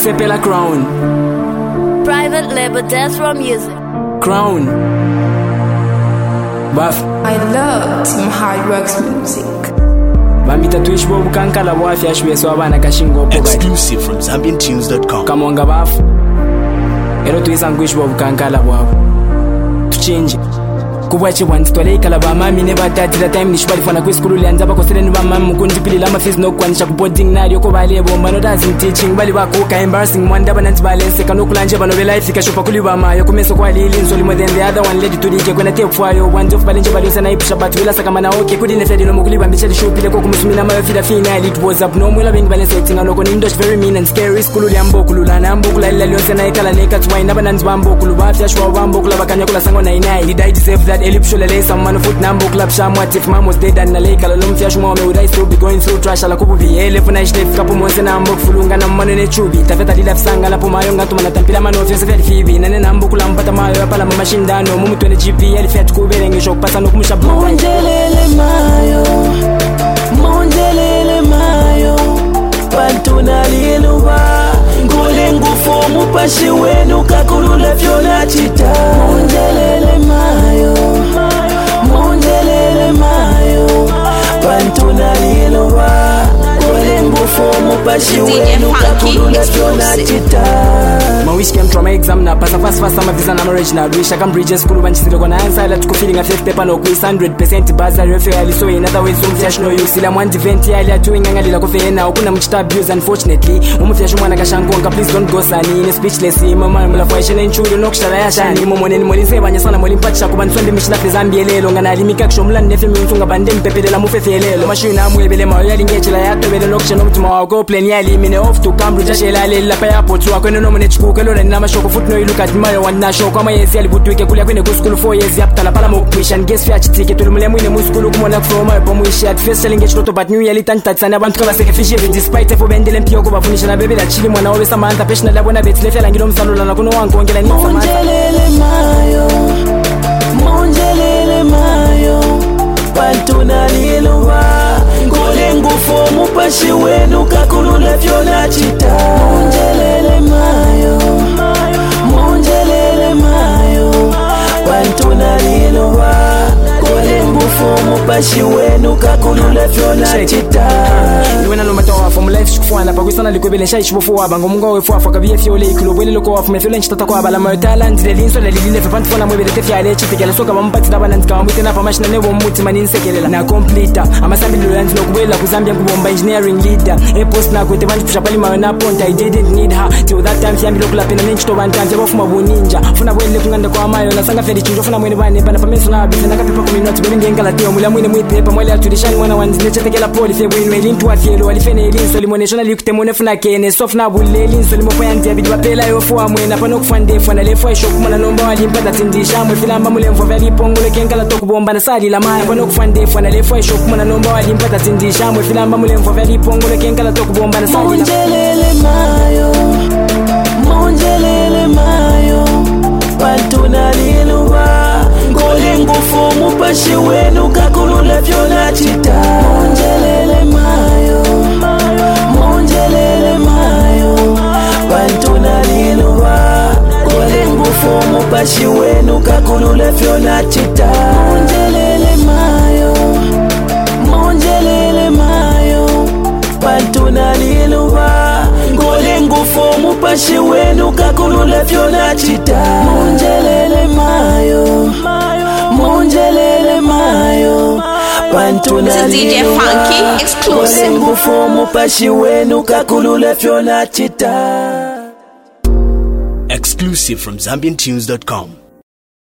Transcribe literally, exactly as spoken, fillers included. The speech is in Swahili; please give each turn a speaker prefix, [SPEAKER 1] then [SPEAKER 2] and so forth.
[SPEAKER 1] Sepela Crown.
[SPEAKER 2] Private label Death Row Music.
[SPEAKER 1] Crown. Buff.
[SPEAKER 3] I love Team Hard Works music.
[SPEAKER 1] Bambita Twitch Bob Kankala Wafi Ashwe so abana kashingo poga.
[SPEAKER 4] Exclusive from Zambian Tunes dot com.
[SPEAKER 1] Kamwanga bafu. Ero tuisangwish Bob Kankala wafu. To change. Kubachi one stole kala ba mami never that the time nishbali fana kwiskulu lianza bako sele niba mama mukundi pili lama fees no kwanisha kuboding na yoko bale bomba no dancing teaching bali bako ka embarrassing mwanda bananti balance kanu kulanje bano be life ikashopa kuli ba ma yoko meso kwa lili nsoli more than the other one lady to dike kwena tape for yo one of balenje bali sana ipisha but wila saka mana okay kudi ne fedi no mukuli ba mbichali show pile ko kumusumina ma fida final it was up no mwila bengi balance setting anoko ni ndosh very mean and scary skulu liambo kulula na ambo kula ila lyose na ikala neka twaina bananti bambo kuluba fya shwa bambo kula bakanya kula sango nine nine he died safe that elipshole lesa man foot number club shamwat if mom was dead and like ala lumfya shuma me would I still be going through trash ala kubu biele funa ishnef kapo monse nambo fulunga na mane ne chubi tafeta lila fsanga la pomayo ngatu manatampila mano fyo se fibi nane nambo kula mpata mayo pala mama shindano mumu twene G P L fiat kubere ngisho pasa no kumusha blo
[SPEAKER 5] monjelele mayo monjelele mayo pantuna liluwa ngole ngufu mupashi wenu kakulula vyona chita monjelele mayo monjelele mayo pantuna liluwa ngole ngufu mupashi wenu kakulula vyona chita.
[SPEAKER 1] My wish came from my exam na pasa fast fast sama visa na marriage na wish I can bridge school ban chisiro kwa na answer la tuko feeling a fifth paper no quiz one hundred percent bazar refer so in other ways um flash no you sila one event ya ile atu inganga lila kofe na kuna mchita abuse unfortunately um flash mwana kashangonga please don't go sani in speechless mama mla faisha na nchuru no kshara ya shani momo neni molise banya sana molimpatisha kubanswende mishina fezambi lelo ngana limika kshomla nefe mtunga bande mpepedela mufefe lelo mashina mwebele mayo ya lingechela ya tobele no kshano mtuma wa go plan ya limine off to Cambridge shela lela pa ya potu akweno no mone chiku lora nina mashoko foot no look at mayo one na show kama yesi alibutwike kulia kwene go school four years yapta la pala mo puishan guess fya chitike tulimule mwine mu school kumona from my pomo ishi at first selling get but new year litanta tsana abantu kaba seke fishi despite for bendele mpio ko bafunisha na bebe la chili mwana obe samantha pesha la bona betle fya langiro msalula na kuno wangu ongela ni samantha
[SPEAKER 5] monjelele mayo monjelele mayo pantuna liluwa ngole ngufu mupashi wenu kakulula vyona chita monjelele mayo monjelele mayo pantuna liluwa ngole ngufu mupashi wenu kakulula vyona chita.
[SPEAKER 1] Niwena no matoa from life shikufwana pakwisana likwebele shay shibofu waba ngomunga wefu afa kabie fiole ikilobele loko afu mefele nchitata kwa bala mayo talent de linso le lile fapant fona mwebele tefya ale chitekela soka bampati na balance kama mwitena pa machine nebo muti manini sekelela na complete amasambi loyanti nokubela kuzambia ngubomba engineering leader e post na kwete bantu pusha pali mayo na point I didn't need her till that time fiambi lokula pena nenchito bantanje bafuma boninja funa bwele kunganda kwa mayo na sanga fedi chinjo funa mwene bane bana pameso na bize na kapepa kumi not bende ngala teo mula mwene mwipepa mwele atudishani mwana wanzi nechetekela poli fe bwene lintu afielo alifene elinso limoneshona likutemone funa kene sofna bulle elinso limopoyanti abidi bapela yofu amwena pano kufande fana lefu aisho kumana nomba walimpata tindisha mwe filamba mulemvo vya lipongole kenkala tokubomba na sali la maya pano kufande fana lefu aisho kumana nomba walimpata tindisha mwe filamba mulemvo vya lipongole kenkala tokubomba na sali la
[SPEAKER 5] monjelele mayo monjelele mayo pantuna liluwa ngole ngufu mupashi wenu kakulula vyona chita monjelele mayo monjelele mayo pantuna liluwa ngole ngufu mupashi wenu kakulula vyona chita monjelele mayo monjelele mayo pantuna liluwa ngole ngufu mupashi wenu kakulula vyona chita monjelele mayo monjelele mayo pantuna liluwa ngole ngufu mupashi wenu kakulula vyona chita.
[SPEAKER 4] Exclusive from Zambian Tunes dot com.